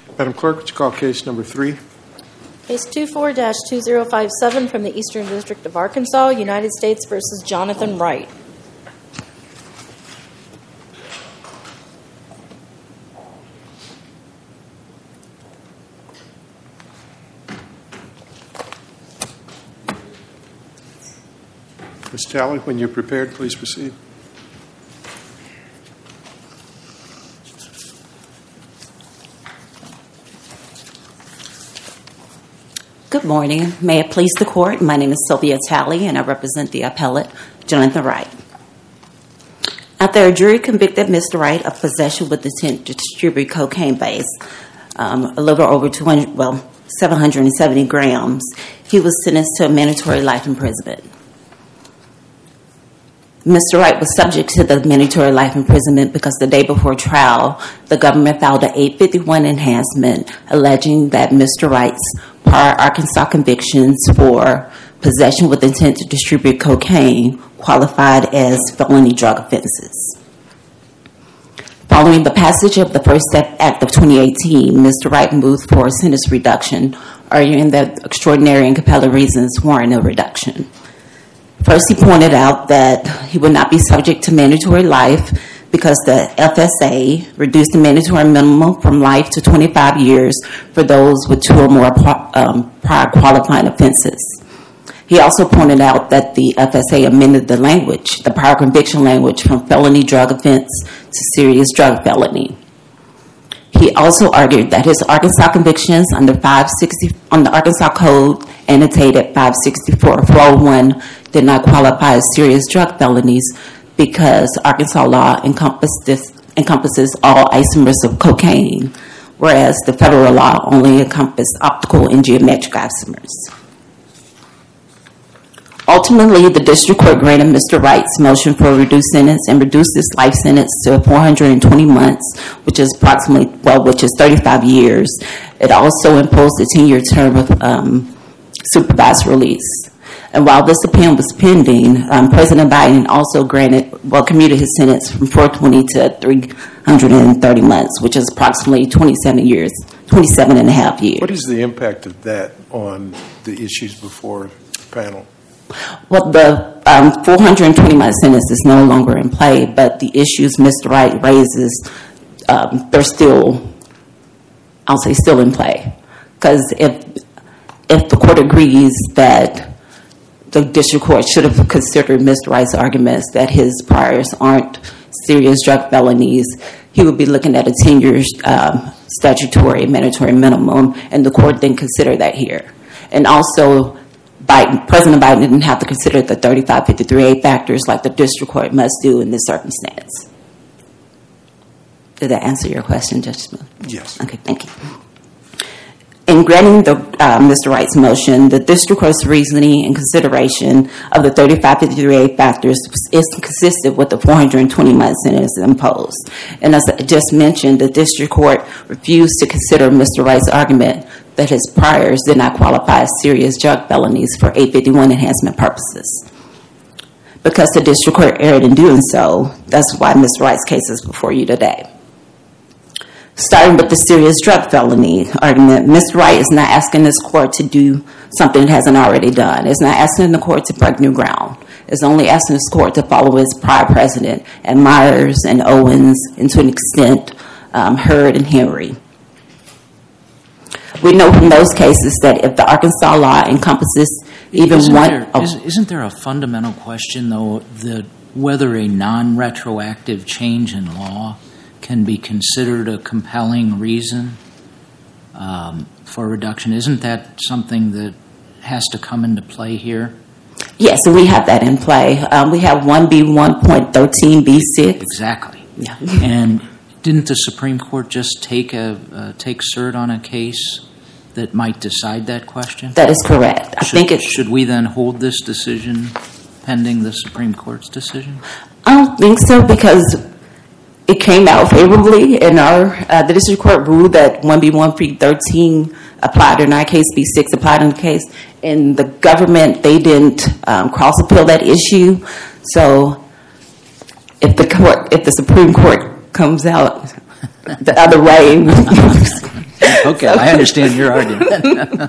Madam Clerk, would you call case number 3? Case 24-2057 from the Eastern District of Arkansas, United States versus Jonathan Wright. Ms. Talley, when you're prepared, please proceed. Good morning. May it please the court, my name is Sylvia Talley and I represent the appellate, Jonathan Wright. After a jury convicted Mr. Wright of possession with intent to distribute cocaine base, a little over 770 grams, he was sentenced to a mandatory life imprisonment. Mr. Wright was subject to the mandatory life imprisonment because the day before trial, the government filed an 851 enhancement alleging that Mr. Wright's prior Arkansas convictions for possession with intent to distribute cocaine qualified as felony drug offenses. Following the passage of the First Step Act of 2018, Mr. Wright moved for a sentence reduction, arguing that extraordinary and compelling reasons warrant a reduction. First, he pointed out that he would not be subject to mandatory life because the FSA reduced the mandatory minimum from life to 25 years for those with 2 or more prior qualifying offenses. He also pointed out that the FSA amended the language, the prior conviction language, from felony drug offense to serious drug felony. He also argued that his Arkansas convictions under the Arkansas Code annotated 564-401 did not qualify as serious drug felonies because Arkansas law encompasses all isomers of cocaine, whereas the federal law only encompasses optical and geometric isomers. Ultimately, the district court granted Mr. Wright's motion for a reduced sentence and reduced his life sentence to 420 months, which is 35 years. It also imposed a 10-year term of supervised release. And while this appeal was pending, President Biden also commuted his sentence from 420 to 330 months, which is approximately 27 and a half years. What is the impact of that on the issues before the panel? Well, the 420-month sentence is no longer in play, but the issues Mr. Wright raises, they're still in play. Because if the court agrees that the district court should have considered Mr. Wright's arguments that his priors aren't serious drug felonies, he would be looking at a 10-year statutory mandatory minimum, and the court didn't consider that here. And also, President Biden didn't have to consider the 3553A factors like the district court must do in this circumstance. Did that answer your question, Judge Smith? Yes. Okay, thank you. In granting Mr. Wright's motion, the district court's reasoning and consideration of the 3553A factors is consistent with the 420-month sentence imposed. And as I just mentioned, the district court refused to consider Mr. Wright's argument that his priors did not qualify as serious drug felonies for 851 enhancement purposes. Because the district court erred in doing so, that's why Mr. Wright's case is before you today. Starting with the serious drug felony argument, Mr. Wright is not asking this court to do something it hasn't already done. It's not asking the court to break new ground. It's only asking this court to follow its prior precedent and Myers and Owens, and to an extent, Hurd and Henry. We know from those cases that if the Arkansas law encompasses Isn't there a fundamental question, though, that whether a non-retroactive change in law can be considered a compelling reason for reduction? Isn't that something that has to come into play here? Yes, we have that in play. We have 1B1.13B6. Exactly. Yeah. And didn't the Supreme Court just take cert on a case that might decide that question? That is correct. Should we then hold this decision pending the Supreme Court's decision? I don't think so, because it came out favorably in the district court ruled that 1B1.13 applied in our case, B6 applied in the case. In the government, they didn't cross-appeal that issue. So if the Supreme Court comes out the other way, Okay, I understand your argument.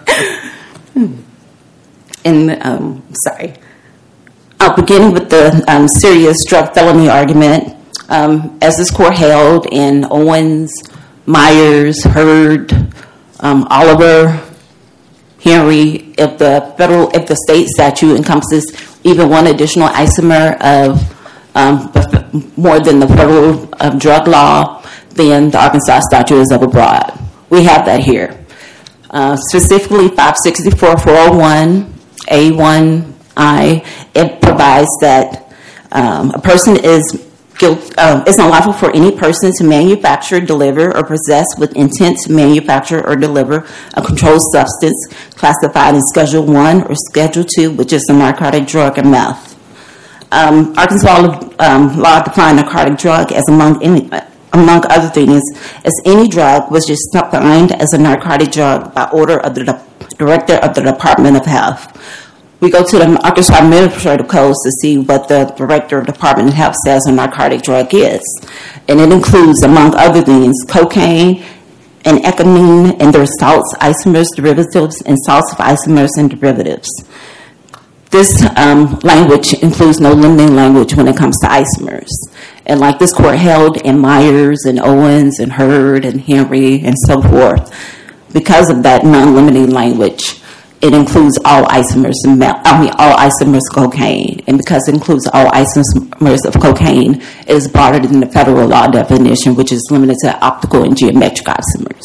Beginning with the serious drug felony argument, as this court held in Owens, Myers, Hurd, Oliver, Henry, if the state statute encompasses even one additional isomer of more than the federal drug law, then the Arkansas statute is overbroad. We have that here. Specifically, 564-401A1I, it provides that a person is unlawful for any person to manufacture, deliver, or possess with intent to manufacture or deliver a controlled substance classified in Schedule 1 or Schedule 2, which is a narcotic drug or meth. Arkansas law defined narcotic drug as among other things, as any drug which is defined as a narcotic drug by order of the Director of the Department of Health. We go to the Arkansas Administrative Codes to see what the Director of the Department of Health says a narcotic drug is. And it includes, among other things, cocaine and ecamine and their salts, isomers, derivatives, and salts of isomers and derivatives. This language includes no limiting language when it comes to isomers. And like this court held in Myers and Owens and Hurd and Henry and so forth, because of that non-limiting language, it includes all isomers of cocaine. And because it includes all isomers of cocaine, it is broader than the federal law definition, which is limited to optical and geometric isomers.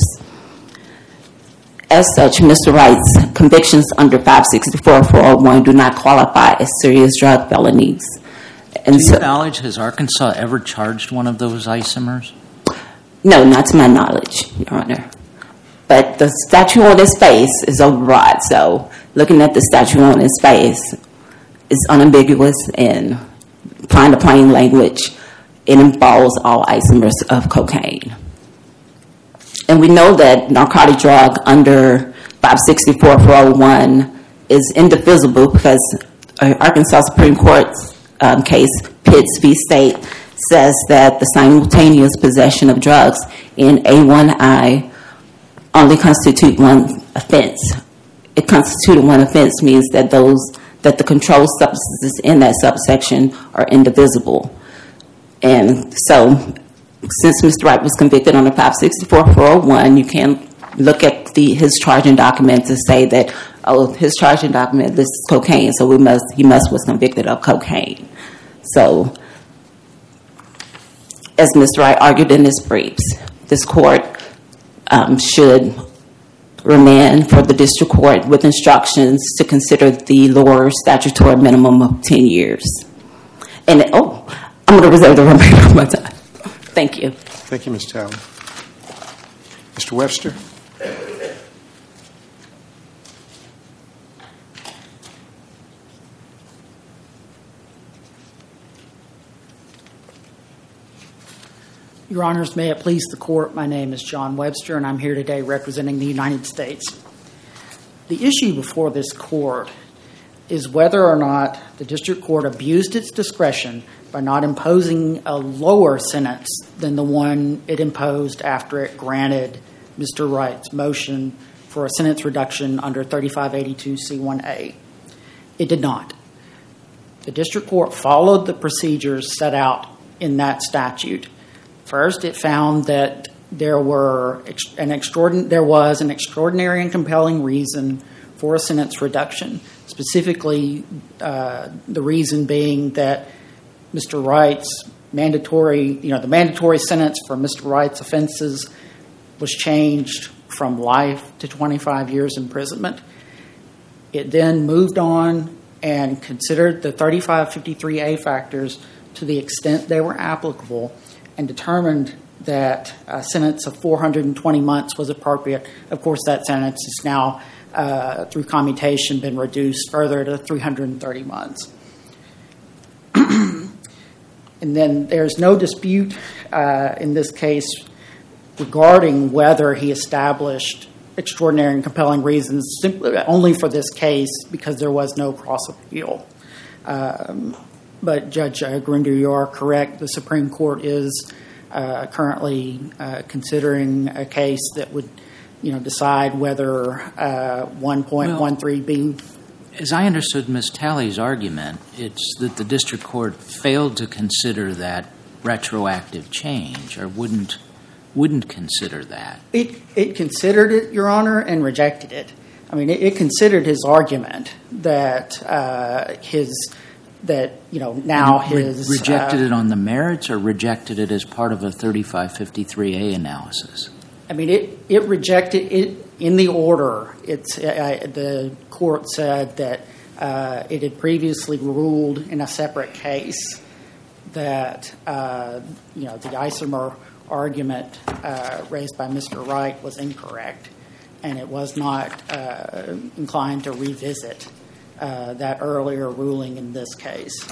As such, Mr. Wright's convictions under 564-401 do not qualify as serious drug felonies. And to your knowledge, has Arkansas ever charged one of those isomers? No, not to my knowledge, Your Honor. But the statute on its face is overbroad, so looking at the statute on its face is unambiguous and applying the plain language, it involves all isomers of cocaine. And we know that narcotic drug under 564-401 is indivisible because Arkansas Supreme Court's case, Pitts v. State, says that the simultaneous possession of drugs in A1I only constitute one offense. It constituted one offense means that the controlled substances in that subsection are indivisible. And so, since Mr. Wright was convicted under 564-401, you can look at his charging document to say that, his charging document lists cocaine, so he was convicted of cocaine. So, as Mr. Wright argued in his briefs, this court should remand for the district court with instructions to consider the lower statutory minimum of 10 years. And, I'm going to reserve the remainder of my time. Thank you. Thank you, Ms. Talley. Mr. Webster? Your Honors, may it please the Court, my name is John Webster, and I'm here today representing the United States. The issue before this Court is whether or not the District Court abused its discretion by not imposing a lower sentence than the one it imposed after it granted Mr. Wright's motion for a sentence reduction under 3582C1A. It did not. The District Court followed the procedures set out in that statute. First, it found that there was an extraordinary and compelling reason for a sentence reduction, specifically the reason being that Mr. Wright's the mandatory sentence for Mr. Wright's offenses was changed from life to 25 years imprisonment. It then moved on and considered the 3553A factors to the extent they were applicable and determined that a sentence of 420 months was appropriate. Of course, that sentence is now, through commutation, been reduced further to 330 months. And then there's no dispute in this case regarding whether he established extraordinary and compelling reasons simply only for this case because there was no cross-appeal. But Judge Grinder, you are correct. The Supreme Court is currently considering a case that would decide whether 1.13b. As I understood Ms. Talley's argument, it's that the district court failed to consider that retroactive change, or wouldn't consider that. It considered it, Your Honor, and rejected it. I mean, it considered his argument that rejected it on the merits, or rejected it as part of a 3553A analysis. I mean, it rejected it in the order. The court said that it had previously ruled in a separate case that the isomer argument raised by Mr. Wright was incorrect, and it was not inclined to revisit that earlier ruling in this case.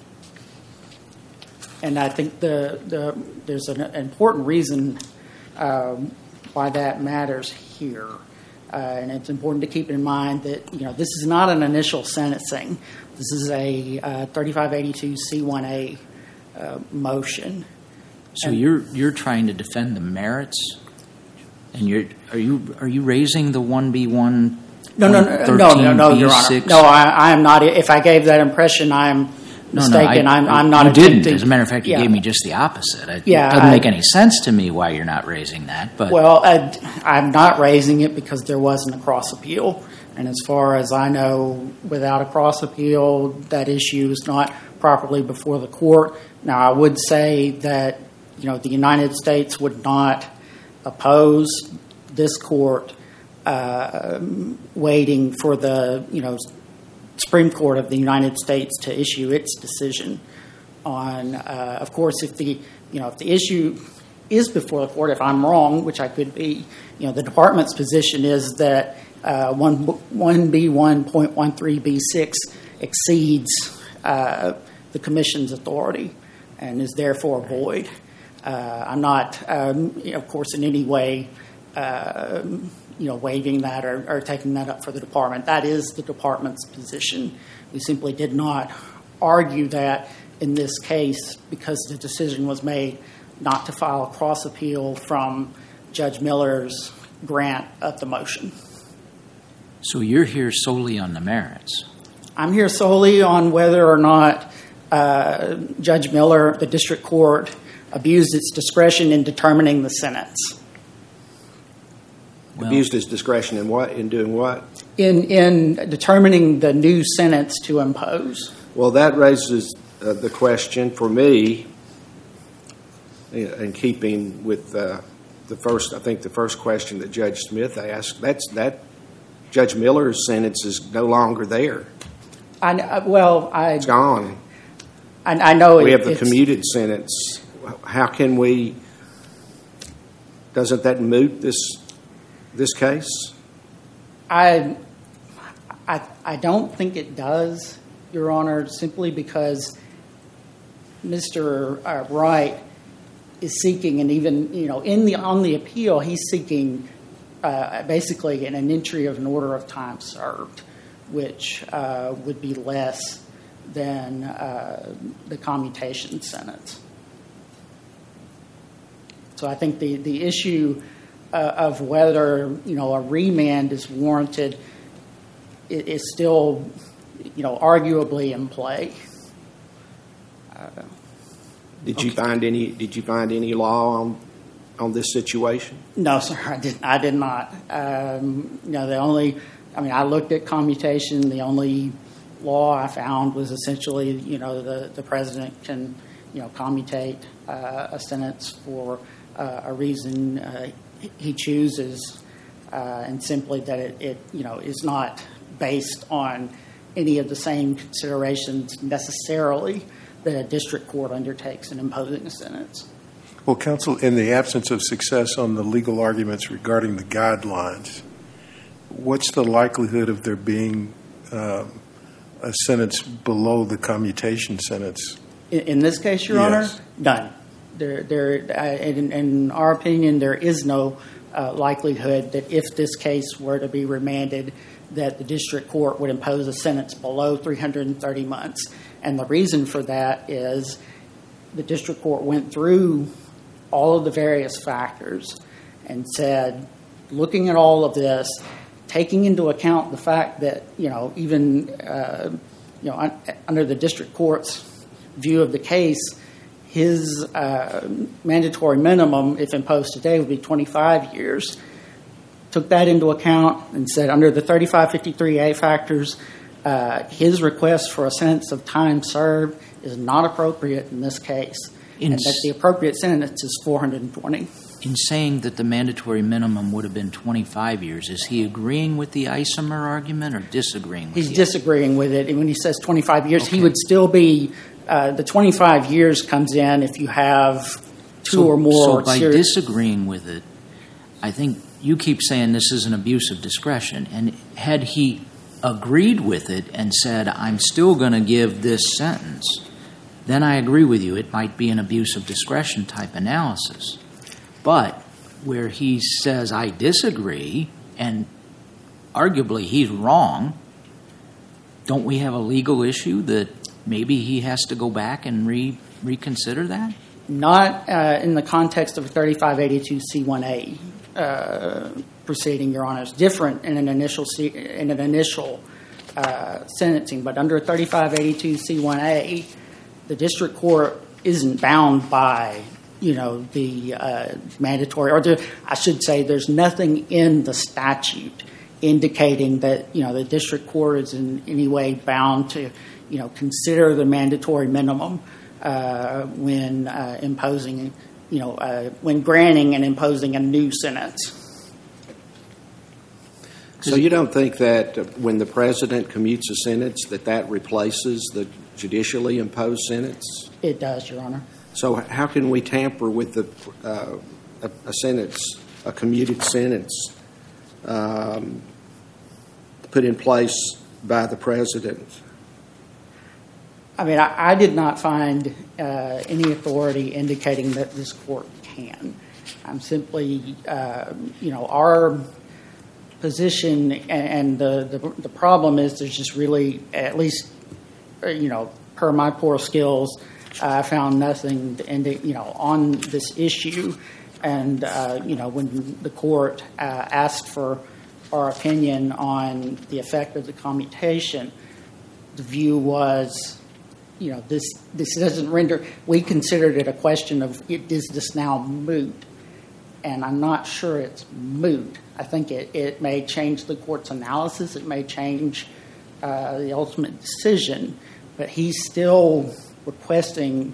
And I think there's an important reason why that matters here. And it's important to keep in mind that, this is not an initial sentencing. This is a 3582C1A motion. So you're trying to defend the merits, and are you raising the 1B1? No, Your Honor. No, I am not. If I gave that impression, I'm mistaken. I'm not. You didn't. As a matter of fact, you gave me just the opposite. It doesn't make any sense to me why you're not raising that. But well, I'm not raising it because there wasn't a cross appeal, and as far as I know, without a cross appeal, that issue is not properly before the court. Now, I would say that the United States would not oppose this court waiting for the Supreme Court of the United States to issue its decision on. Of course, if the issue is before the court, if I'm wrong, which I could be, the department's position is that 1B1.13B6 exceeds the commission's authority and is therefore void. I'm not, of course, in any way, waiving that or taking that up for the department. That is the department's position. We simply did not argue that in this case because the decision was made not to file a cross appeal from Judge Miller's grant of the motion. So you're here solely on the merits? I'm here solely on whether or not Judge Miller, the district court, abused its discretion in determining the sentence. Abused his discretion in what? In doing what? In determining the new sentence to impose. Well, that raises the question for me, in keeping with the first question that Judge Smith asked. That Judge Miller's sentence is no longer there. It's gone. I know we have the commuted sentence. How can we? Doesn't that moot this case? I don't think it does, Your Honor, simply because Mr. Wright is seeking, and even on the appeal, he's seeking basically an entry of an order of time served, which would be less than the commutation sentence. So I think the issue of whether a remand is warranted is still arguably in play. Did you find any law on this situation? No, sir, I did not. I looked at commutation. The only law I found was essentially the president can commutate a sentence for a reason he chooses, and simply that it is not based on any of the same considerations necessarily that a district court undertakes in imposing a sentence. Well, counsel, in the absence of success on the legal arguments regarding the guidelines, what's the likelihood of there being a sentence below the commutation sentence? In this case, Your Honor, none. In our opinion, there is no likelihood that if this case were to be remanded, that the district court would impose a sentence below 330 months. And the reason for that is the district court went through all of the various factors and said, looking at all of this, taking into account the fact that, even, under the district court's view of the case, his mandatory minimum, if imposed today, would be 25 years. Took that into account and said under the 3553A factors, his request for a sentence of time served is not appropriate in this case. And that the appropriate sentence is 420. In saying that the mandatory minimum would have been 25 years, is he agreeing with the Isomer argument or disagreeing with it? He's disagreeing with it. And when he says 25 years, he would still be, the 25 years comes in if you have two or more. So by disagreeing with it, I think you keep saying this is an abuse of discretion. And had he agreed with it and said, I'm still going to give this sentence, then I agree with you. It might be an abuse of discretion type analysis. But where he says, I disagree, and arguably he's wrong, don't we have a legal issue that maybe he has to go back and reconsider that? Not in the context of a 3582C1A proceeding, Your Honor. It's different in an initial sentencing. But under 3582C1A, the district court isn't bound by the mandatory, or I should say there's nothing in the statute indicating that, the district court is in any way bound to, consider the mandatory minimum when imposing, when granting and imposing a new sentence. So you don't think that when the president commutes a sentence that replaces the judicially imposed sentence? It does, Your Honor. So how can we tamper with a sentence, a commuted sentence, put in place by the president? I mean, I did not find any authority indicating that this court can. I'm simply, our position, and the problem is there's just really, at least, per my poor skills, I found nothing on this issue. And, when the court asked for our opinion on the effect of the commutation, the view was, this doesn't render, we considered it a question of, is this now moot? And I'm not sure it's moot. I think it may change the court's analysis. It may change the ultimate decision. But he's still requesting,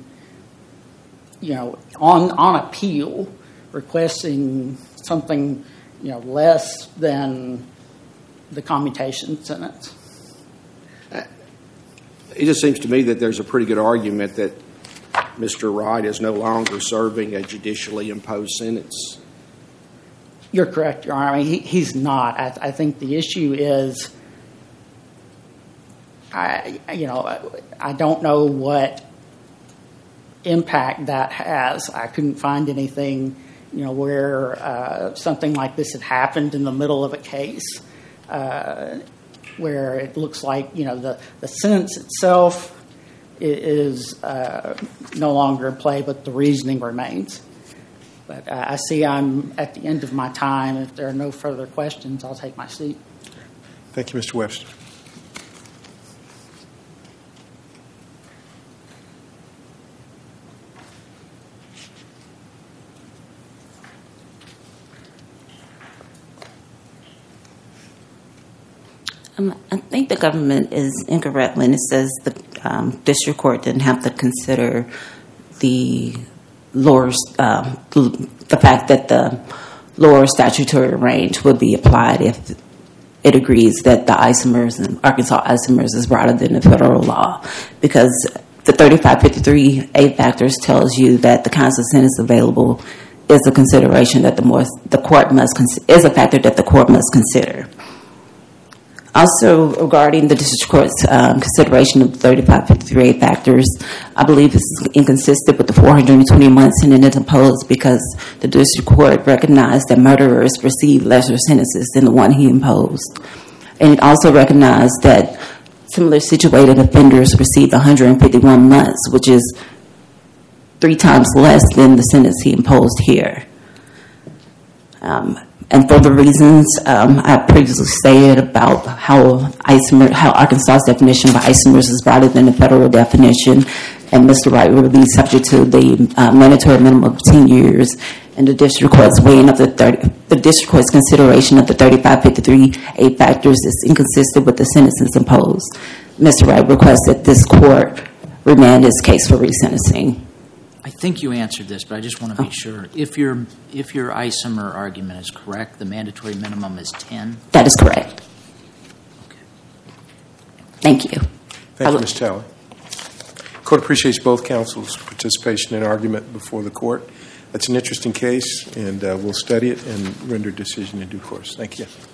on appeal, requesting something, less than the commutation sentence. It just seems to me that there's a pretty good argument that Mr. Wright is no longer serving a judicially imposed sentence. You're correct, Your Honor. I mean, he's not. I think the issue is, I don't know what impact that has. I couldn't find anything, where something like this had happened in the middle of a case, where it looks like, the sentence itself is no longer in play, but the reasoning remains. But I see I'm at the end of my time. If there are no further questions, I'll take my seat. Thank you, Mr. Webster. I think the government is incorrect when it says the district court didn't have to consider the lower, the fact that the lower statutory range would be applied if it agrees that the isomers and Arkansas isomers is broader than the federal law, because the 3553A factors tells you that the kinds of sentence available is a consideration that the court must is a factor that the court must consider. Also, regarding the district court's consideration of the 3553A factors, I believe this is inconsistent with the 420 months sentence imposed because the district court recognized that murderers receive lesser sentences than the one he imposed. And it also recognized that similar situated offenders received 151 months, which is 3 times less than the sentence he imposed here. And for the reasons I previously stated about how Arkansas's definition of isomers is broader than the federal definition, and Mr. Wright will be subject to the mandatory minimum of 10 years, and the district court's weighing of the district court's consideration of the 3553A factors is inconsistent with the sentences imposed. Mr. Wright requests that this court remand his case for resentencing. I think you answered this, but I just want to be sure. If your isomer argument is correct, the mandatory minimum is 10? That is correct. Okay. Thank you. Thank you, Ms. Talley. The court appreciates both counsel's participation in argument before the court. That's an interesting case, and we'll study it and render a decision in due course. Thank you.